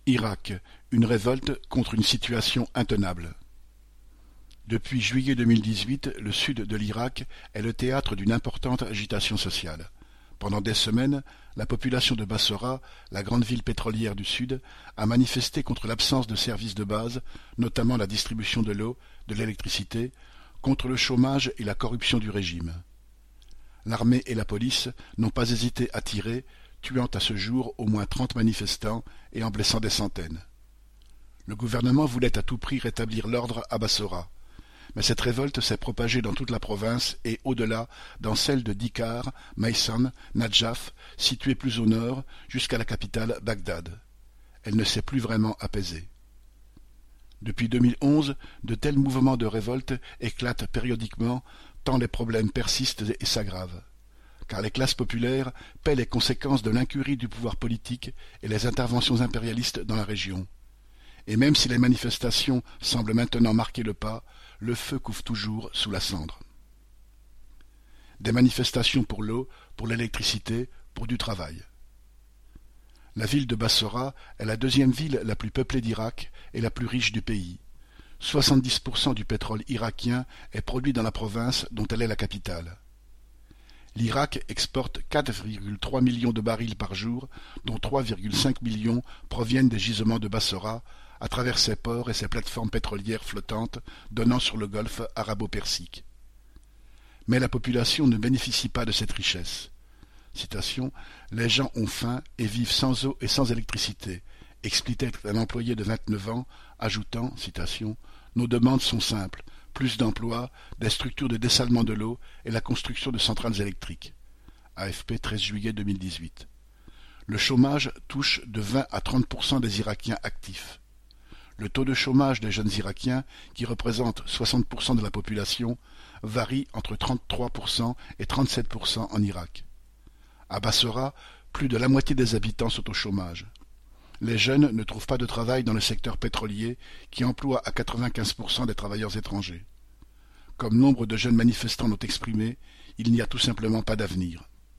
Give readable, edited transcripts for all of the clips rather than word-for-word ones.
Irak, une révolte contre une situation intenable. Depuis juillet 2018, le sud de l'Irak est le théâtre d'une importante agitation sociale. Pendant des semaines, la population de Bassora, la grande ville pétrolière du sud, a manifesté contre l'absence de services de base, notamment la distribution de l'eau, de l'électricité, contre le chômage et la corruption du régime. L'armée et la police n'ont pas hésité à tirer, tuant à ce jour au moins 30 manifestants et en blessant des centaines. Le gouvernement voulait à tout prix rétablir l'ordre à Bassora, mais cette révolte s'est propagée dans toute la province et au-delà dans celle de Dikar, Maysan, Nadjaf, située plus au nord, jusqu'à la capitale Bagdad. Elle ne s'est plus vraiment apaisée. Depuis 2011, de tels mouvements de révolte éclatent périodiquement, tant les problèmes persistent et s'aggravent. Car les classes populaires paient les conséquences de l'incurie du pouvoir politique et les interventions impérialistes dans la région. Et même si les manifestations semblent maintenant marquer le pas, le feu couve toujours sous la cendre. Des manifestations pour l'eau, pour l'électricité, pour du travail. La ville de Bassora est la deuxième ville la plus peuplée d'Irak et la plus riche du pays. 70% du pétrole irakien est produit dans la province dont elle est la capitale. L'Irak exporte 4,3 millions de barils par jour, dont 3,5 millions proviennent des gisements de Bassora, à travers ses ports et ses plateformes pétrolières flottantes donnant sur le golfe arabo-persique. Mais la population ne bénéficie pas de cette richesse. Citation, « Les gens ont faim et vivent sans eau et sans électricité », expliquait un employé de 29 ans, ajoutant, citation, « Nos demandes sont simples, plus d'emplois, des structures de dessalement de l'eau et la construction de centrales électriques. » AFP 13 juillet 2018. Le chômage touche de 20 à 30% des Irakiens actifs. Le taux de chômage des jeunes Irakiens, qui représente 60% de la population, varie entre 33% et 37% en Irak. À Bassora, plus de la moitié des habitants sont au chômage. Les jeunes ne trouvent pas de travail dans le secteur pétrolier, qui emploie à 95% des travailleurs étrangers. Comme nombre de jeunes manifestants l'ont exprimé, il n'y a tout simplement pas d'avenir.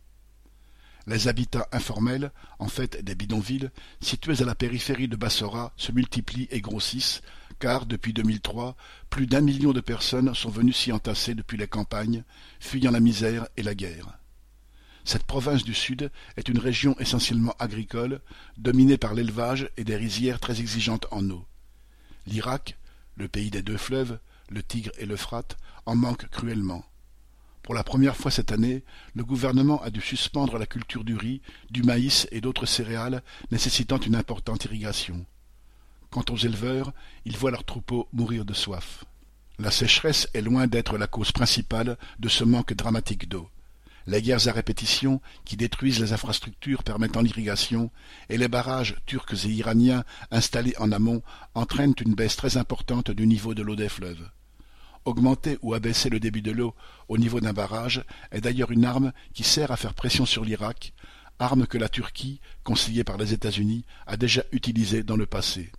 Les habitats informels, en fait des bidonvilles, situés à la périphérie de Bassora, se multiplient et grossissent, car depuis 2003, plus d'1 million de personnes sont venues s'y entasser depuis les campagnes, fuyant la misère et la guerre. Cette province du Sud est une région essentiellement agricole, dominée par l'élevage et des rizières très exigeantes en eau. L'Irak, le pays des deux fleuves, le Tigre et l'Euphrate, en manque cruellement. Pour la première fois cette année, le gouvernement a dû suspendre la culture du riz, du maïs et d'autres céréales nécessitant une importante irrigation. Quant aux éleveurs, ils voient leurs troupeaux mourir de soif. La sécheresse est loin d'être la cause principale de ce manque dramatique d'eau. Les guerres à répétition qui détruisent les infrastructures permettant l'irrigation et les barrages turcs et iraniens installés en amont entraînent une baisse très importante du niveau de l'eau des fleuves. Augmenter ou abaisser le débit de l'eau au niveau d'un barrage est d'ailleurs une arme qui sert à faire pression sur l'Irak, arme que la Turquie, conseillée par les États-Unis, a déjà utilisée dans le passé.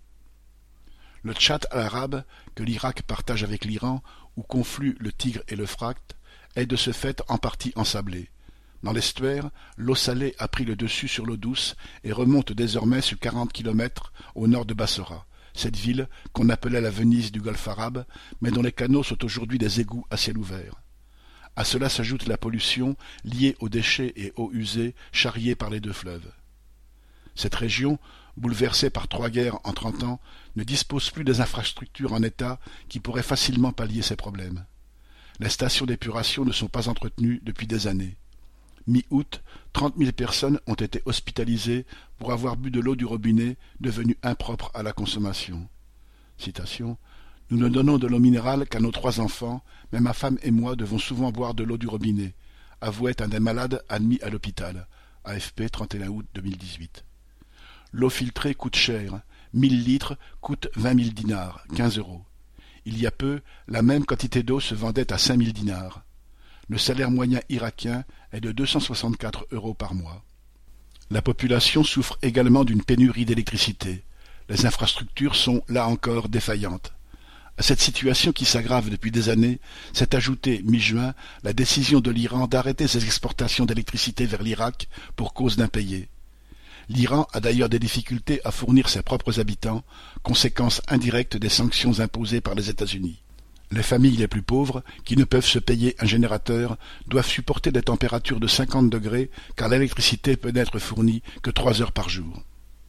Le Tchad arabe, que l'Irak partage avec l'Iran, où confluent le Tigre et l'Euphrate, est de ce fait en partie ensablé. Dans l'estuaire, l'eau salée a pris le dessus sur l'eau douce et remonte désormais sur 40 kilomètres au nord de Bassora, cette ville qu'on appelait la Venise du Golfe arabe, mais dont les canaux sont aujourd'hui des égouts à ciel ouvert. À cela s'ajoute la pollution liée aux déchets et eaux usées charriées par les deux fleuves. Cette région, bouleversée par 3 guerres en 30 ans, ne dispose plus des infrastructures en état qui pourraient facilement pallier ces problèmes. Les stations d'épuration ne sont pas entretenues depuis des années. Mi-août, 30 000 personnes ont été hospitalisées pour avoir bu de l'eau du robinet devenue impropre à la consommation. Citation, « Nous ne donnons de l'eau minérale qu'à nos 3 enfants, mais ma femme et moi devons souvent boire de l'eau du robinet », avouait un des malades admis à l'hôpital. AFP 31 août 2018. L'eau filtrée coûte cher. 1000 litres coûtent 20 000 dinars, 15 €. Il y a peu, la même quantité d'eau se vendait à 5 000 dinars. Le salaire moyen irakien est de 264 € par mois. La population souffre également d'une pénurie d'électricité. Les infrastructures sont, là encore, défaillantes. À cette situation qui s'aggrave depuis des années, s'est ajoutée, mi-juin, la décision de l'Iran d'arrêter ses exportations d'électricité vers l'Irak pour cause d'impayés. L'Iran a d'ailleurs des difficultés à fournir ses propres habitants, conséquence indirecte des sanctions imposées par les États-Unis. Les familles les plus pauvres, qui ne peuvent se payer un générateur, doivent supporter des températures de 50 degrés car l'électricité peut n'être fournie que 3 heures par jour.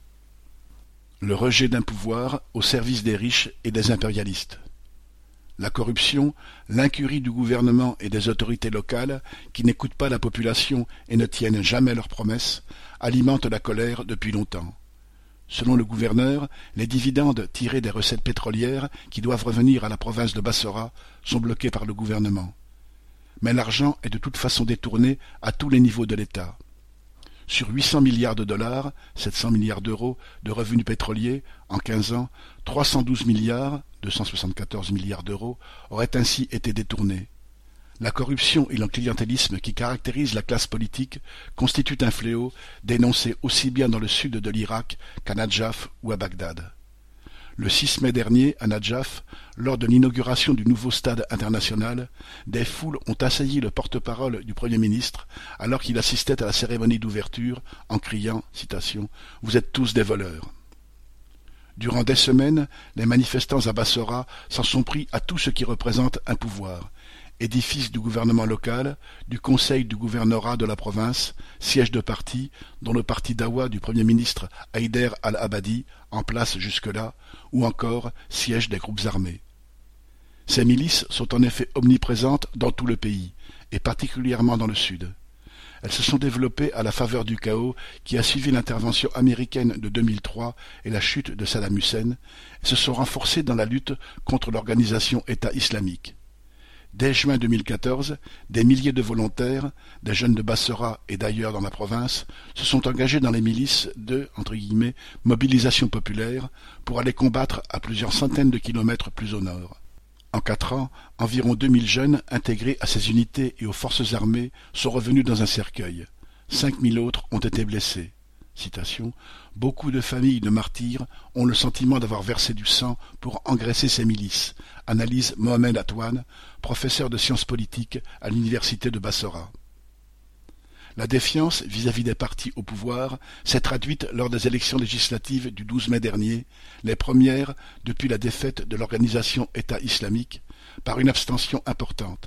Le rejet d'un pouvoir au service des riches et des impérialistes. La corruption, l'incurie du gouvernement et des autorités locales, qui n'écoutent pas la population et ne tiennent jamais leurs promesses, alimentent la colère depuis longtemps. Selon le gouverneur, les dividendes tirés des recettes pétrolières qui doivent revenir à la province de Bassora sont bloqués par le gouvernement. Mais l'argent est de toute façon détourné à tous les niveaux de l'État. Sur 800 milliards de dollars, 700 milliards d'euros de revenus pétroliers en 15 ans, 312 milliards, 274 milliards d'euros, auraient ainsi été détournés. La corruption et l'enclientélisme qui caractérisent la classe politique constituent un fléau dénoncé aussi bien dans le sud de l'Irak qu'à Nadjaf ou à Bagdad. Le 6 mai dernier, à Nadjaf, lors de l'inauguration du nouveau stade international, des foules ont assailli le porte-parole du Premier ministre alors qu'il assistait à la cérémonie d'ouverture en criant, citation, « Vous êtes tous des voleurs ». Durant des semaines, les manifestants à Bassora s'en sont pris à tout ce qui représente un pouvoir, édifice du gouvernement local, du conseil du gouvernorat de la province, siège de parti, dont le parti Dawa du Premier ministre Haïder al-Abadi, en place jusque-là, ou encore siège des groupes armés. Ces milices sont en effet omniprésentes dans tout le pays, et particulièrement dans le sud. Elles se sont développées à la faveur du chaos qui a suivi l'intervention américaine de 2003 et la chute de Saddam Hussein, et se sont renforcées dans la lutte contre l'organisation État islamique. Dès juin 2014, des milliers de volontaires, des jeunes de Bassora et d'ailleurs dans la province, se sont engagés dans les milices de « mobilisation populaire » pour aller combattre à plusieurs centaines de kilomètres plus au nord. En 4 ans, environ 2000 jeunes intégrés à ces unités et aux forces armées sont revenus dans un cercueil. 5000 autres ont été blessés. Citation, « Beaucoup de familles de martyrs ont le sentiment d'avoir versé du sang pour engraisser ces milices », analyse Mohamed Atouane, professeur de sciences politiques à l'université de Bassora. La défiance vis-à-vis des partis au pouvoir s'est traduite lors des élections législatives du 12 mai dernier, les premières depuis la défaite de l'organisation État islamique, par une abstention importante.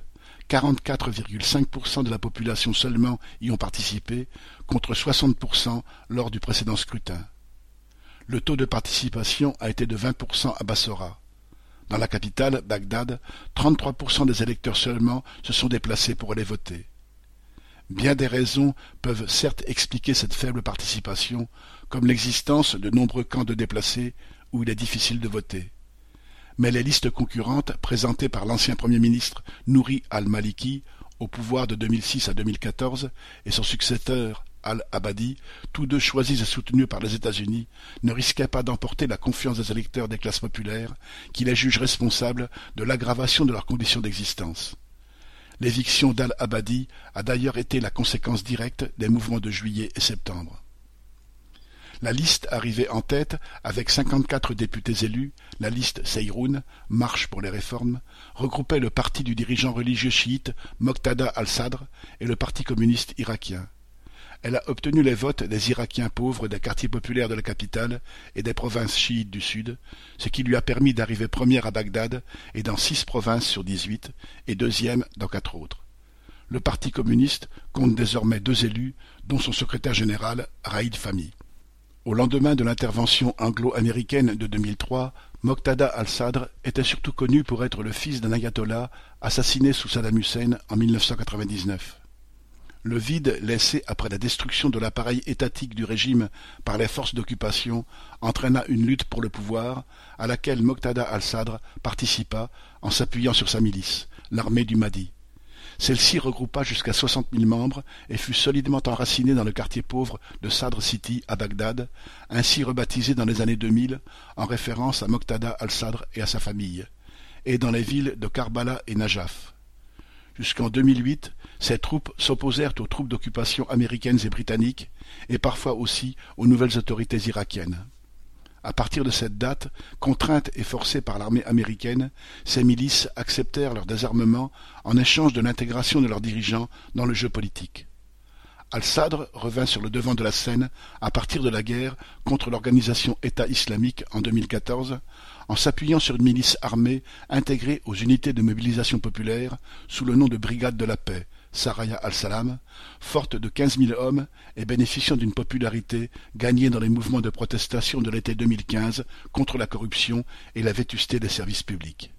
44,5% de la population seulement y ont participé, contre 60% lors du précédent scrutin. Le taux de participation a été de 20% à Bassora. Dans la capitale, Bagdad, 33% des électeurs seulement se sont déplacés pour aller voter. Bien des raisons peuvent certes expliquer cette faible participation, comme l'existence de nombreux camps de déplacés où il est difficile de voter. Mais les listes concurrentes présentées par l'ancien Premier ministre Nouri al-Maliki, au pouvoir de 2006 à 2014, et son successeur al-Abadi, tous deux choisis et soutenus par les États-Unis, ne risquaient pas d'emporter la confiance des électeurs des classes populaires, qui les jugent responsables de l'aggravation de leurs conditions d'existence. L'éviction d'al-Abadi a d'ailleurs été la conséquence directe des mouvements de juillet et septembre. La liste arrivait en tête avec 54 députés élus, la liste Seyroun, Marche pour les réformes, regroupait le parti du dirigeant religieux chiite Moqtada al-Sadr et le parti communiste irakien. Elle a obtenu les votes des Irakiens pauvres des quartiers populaires de la capitale et des provinces chiites du sud, ce qui lui a permis d'arriver première à Bagdad et dans 6 provinces sur 18, et deuxième dans 4 autres. Le parti communiste compte désormais 2 élus, dont son secrétaire général, Raïd Fahmy. Au lendemain de l'intervention anglo-américaine de 2003, Moqtada al-Sadr était surtout connu pour être le fils d'un ayatollah assassiné sous Saddam Hussein en 1999. Le vide laissé après la destruction de l'appareil étatique du régime par les forces d'occupation entraîna une lutte pour le pouvoir, à laquelle Moqtada al-Sadr participa en s'appuyant sur sa milice, l'armée du Mahdi. Celle-ci regroupa jusqu'à 60 000 membres et fut solidement enracinée dans le quartier pauvre de Sadr City à Bagdad, ainsi rebaptisé dans les années 2000 en référence à Moqtada al-Sadr et à sa famille, et dans les villes de Karbala et Najaf. Jusqu'en 2008, ces troupes s'opposèrent aux troupes d'occupation américaines et britanniques, et parfois aussi aux nouvelles autorités irakiennes. À partir de cette date, contraintes et forcées par l'armée américaine, ces milices acceptèrent leur désarmement en échange de l'intégration de leurs dirigeants dans le jeu politique. Al-Sadr revint sur le devant de la scène à partir de la guerre contre l'organisation État islamique en 2014, en s'appuyant sur une milice armée intégrée aux unités de mobilisation populaire sous le nom de Brigade de la paix, Saraya al-Salam, forte de 15 000 hommes et bénéficiant d'une popularité gagnée dans les mouvements de protestation de l'été 2015 contre la corruption et la vétusté des services publics.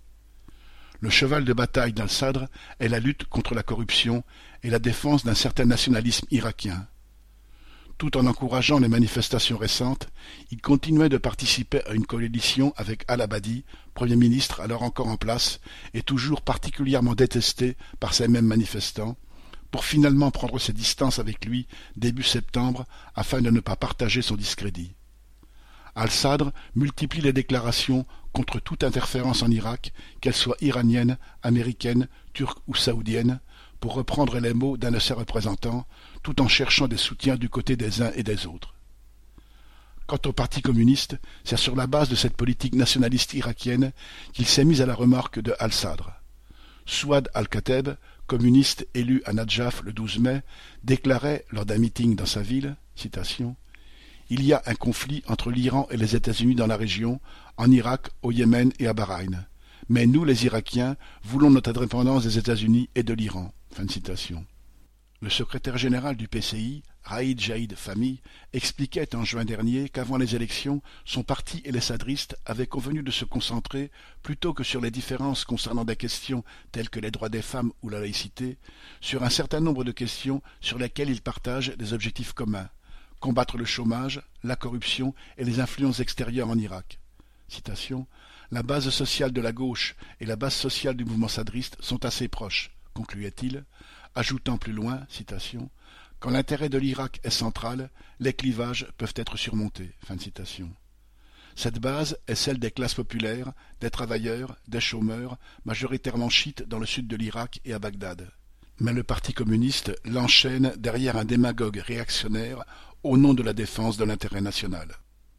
Le cheval de bataille d'Al-Sadr est la lutte contre la corruption et la défense d'un certain nationalisme irakien. Tout en encourageant les manifestations récentes, il continuait de participer à une coalition avec Al-Abadi, Premier ministre alors encore en place et toujours particulièrement détesté par ces mêmes manifestants, pour finalement prendre ses distances avec lui début septembre afin de ne pas partager son discrédit. Al-Sadr multiplie les déclarations contre toute interférence en Irak, qu'elle soit iranienne, américaine, turque ou saoudienne, pour reprendre les mots d'un de ses représentants, tout en cherchant des soutiens du côté des uns et des autres. Quant au Parti communiste, c'est sur la base de cette politique nationaliste irakienne qu'il s'est mis à la remorque de Al-Sadr. Souad al-Kateb, communiste élu à Nadjaf le 12 mai, déclarait lors d'un meeting dans sa ville, citation, « Il y a un conflit entre l'Iran et les États-Unis dans la région, en Irak, au Yémen et à Bahreïn. Mais nous, les Irakiens, voulons notre indépendance des États-Unis et de l'Iran. » Fin de citation. Le secrétaire général du PCI, Raïd Jaïd Fahmy, expliquait en juin dernier qu'avant les élections, son parti et les sadristes avaient convenu de se concentrer, plutôt que sur les différences concernant des questions telles que les droits des femmes ou la laïcité, sur un certain nombre de questions sur lesquelles ils partagent des objectifs communs. Combattre le chômage, la corruption et les influences extérieures en Irak. Citation, « La base sociale de la gauche et la base sociale du mouvement sadriste sont assez proches, concluait-il, ajoutant plus loin, citation, « Quand l'intérêt de l'Irak est central, les clivages peuvent être surmontés. » Fin de citation. Cette base est celle des classes populaires, des travailleurs, des chômeurs, majoritairement chiites dans le sud de l'Irak et à Bagdad. Mais le Parti communiste l'enchaîne derrière un démagogue réactionnaire au nom de la défense de l'intérêt national.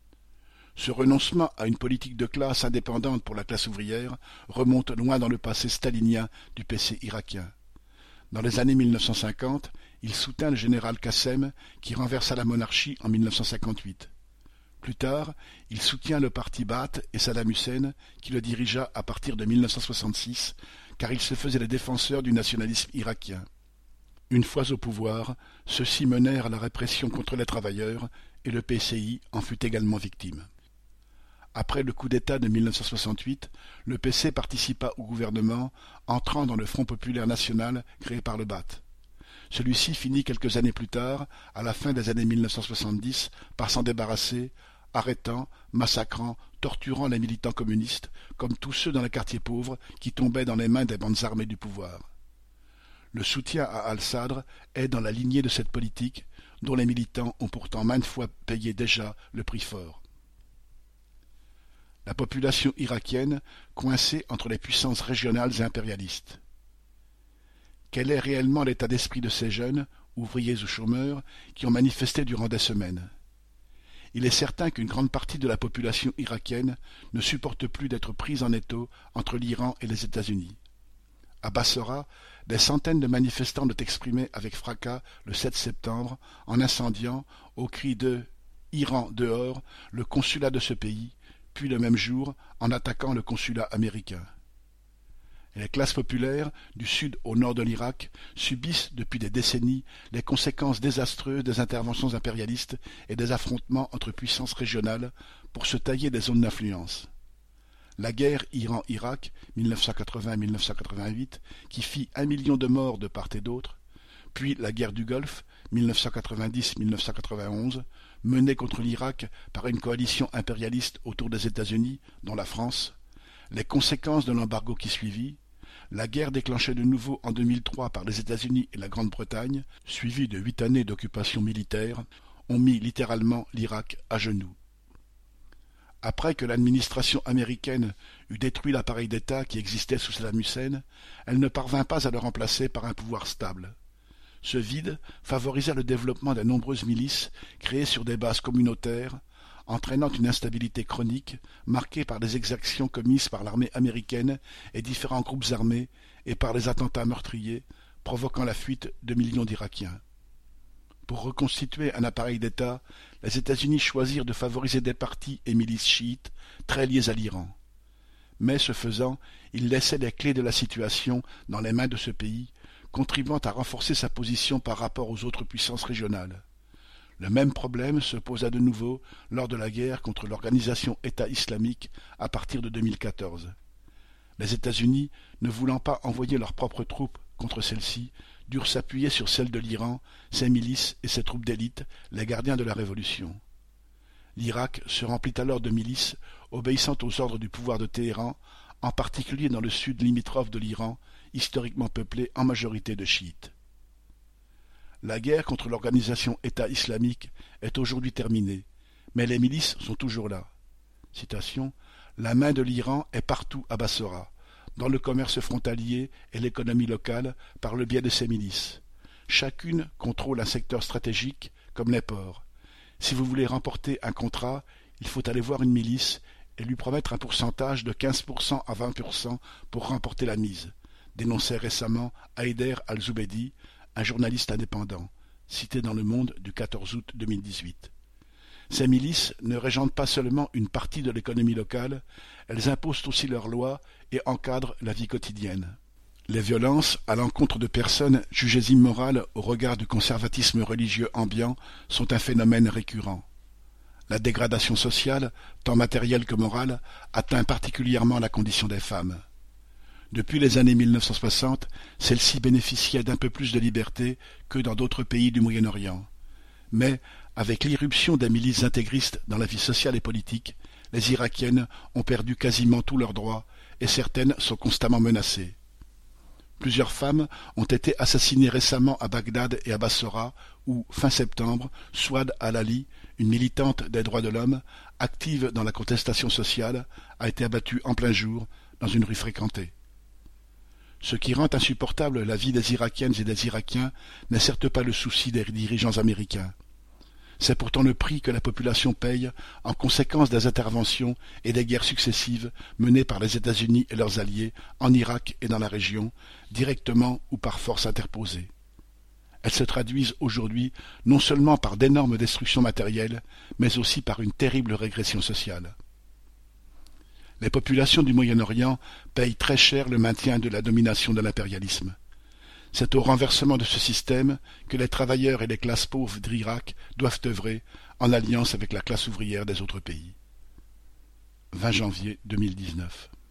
Ce renoncement à une politique de classe indépendante pour la classe ouvrière remonte loin dans le passé stalinien du PC irakien. Dans les années 1950, il soutint le général Qassem qui renversa la monarchie en 1958. Plus tard, il soutient le parti Baath et Saddam Hussein qui le dirigea à partir de 1966 car il se faisait les défenseurs du nationalisme irakien. Une fois au pouvoir, ceux-ci menèrent la répression contre les travailleurs et le PCI en fut également victime. Après le coup d'État de 1968, le PC participa au gouvernement, entrant dans le Front populaire national créé par le Baath. Celui-ci finit quelques années plus tard, à la fin des années 1970, par s'en débarrasser, arrêtant, massacrant, torturant les militants communistes, comme tous ceux dans les quartiers pauvres qui tombaient dans les mains des bandes armées du pouvoir. Le soutien à Al-Sadr est dans la lignée de cette politique, dont les militants ont pourtant maintes fois payé déjà le prix fort. La population irakienne coincée entre les puissances régionales et impérialistes. Quel est réellement l'état d'esprit de ces jeunes, ouvriers ou chômeurs, qui ont manifesté durant des semaines? Il est certain qu'une grande partie de la population irakienne ne supporte plus d'être prise en étau entre l'Iran et les États-Unis. À Bassora, des centaines de manifestants ont exprimé avec fracas le 7 septembre en incendiant, au cri de « Iran dehors », le consulat de ce pays, puis le même jour en attaquant le consulat américain. Les classes populaires, du sud au nord de l'Irak, subissent depuis des décennies les conséquences désastreuses des interventions impérialistes et des affrontements entre puissances régionales pour se tailler des zones d'influence. La guerre Iran-Irak, 1980-1988, qui fit 1 million de morts de part et d'autre, puis la guerre du Golfe, 1990-1991, menée contre l'Irak par une coalition impérialiste autour des États-Unis, dont la France, les conséquences de l'embargo qui suivit, la guerre déclenchée de nouveau en 2003 par les États-Unis et la Grande-Bretagne, suivie de 8 années d'occupation militaire, ont mis littéralement l'Irak à genoux. Après que l'administration américaine eut détruit l'appareil d'État qui existait sous Saddam Hussein, elle ne parvint pas à le remplacer par un pouvoir stable. Ce vide favorisa le développement de nombreuses milices créées sur des bases communautaires, entraînant une instabilité chronique marquée par les exactions commises par l'armée américaine et différents groupes armés et par les attentats meurtriers, provoquant la fuite de millions d'Irakiens. Pour reconstituer un appareil d'État, les États-Unis choisirent de favoriser des partis et milices chiites très liés à l'Iran. Mais ce faisant, ils laissaient les clés de la situation dans les mains de ce pays, contribuant à renforcer sa position par rapport aux autres puissances régionales. Le même problème se posa de nouveau lors de la guerre contre l'organisation État islamique à partir de 2014. Les États-Unis, ne voulant pas envoyer leurs propres troupes contre celle-ci, durent s'appuyer sur celles de l'Iran, ses milices et ses troupes d'élite, les gardiens de la révolution. L'Irak se remplit alors de milices obéissant aux ordres du pouvoir de Téhéran, en particulier dans le sud limitrophe de l'Iran, historiquement peuplé en majorité de chiites. La guerre contre l'organisation État islamique est aujourd'hui terminée, mais les milices sont toujours là. Citation, « La main de l'Iran est partout à Bassora, dans le commerce frontalier et l'économie locale par le biais de ses milices. Chacune contrôle un secteur stratégique comme les ports. Si vous voulez remporter un contrat, il faut aller voir une milice et lui promettre un pourcentage de 15% à 20% pour remporter la mise, dénonçait récemment Haider Al-Zubeidi, un journaliste indépendant, cité dans Le Monde du 14 août 2018. Ces milices ne régentent pas seulement une partie de l'économie locale, elles imposent aussi leurs lois et encadrent la vie quotidienne. Les violences à l'encontre de personnes jugées immorales au regard du conservatisme religieux ambiant sont un phénomène récurrent. La dégradation sociale, tant matérielle que morale, atteint particulièrement la condition des femmes. Depuis les années 1960, celles-ci bénéficiaient d'un peu plus de liberté que dans d'autres pays du Moyen-Orient. Mais, avec l'irruption des milices intégristes dans la vie sociale et politique, les Irakiennes ont perdu quasiment tous leurs droits et certaines sont constamment menacées. Plusieurs femmes ont été assassinées récemment à Bagdad et à Bassora où, fin septembre, Souad Al-Ali, une militante des droits de l'homme, active dans la contestation sociale, a été abattue en plein jour dans une rue fréquentée. Ce qui rend insupportable la vie des Irakiennes et des Irakiens n'est certes pas le souci des dirigeants américains. C'est pourtant le prix que la population paye en conséquence des interventions et des guerres successives menées par les États-Unis et leurs alliés en Irak et dans la région, directement ou par force interposée. Elles se traduisent aujourd'hui non seulement par d'énormes destructions matérielles, mais aussi par une terrible régression sociale. Les populations du Moyen-Orient payent très cher le maintien de la domination de l'impérialisme. C'est au renversement de ce système que les travailleurs et les classes pauvres d'Irak doivent œuvrer en alliance avec la classe ouvrière des autres pays. 20 janvier 2019.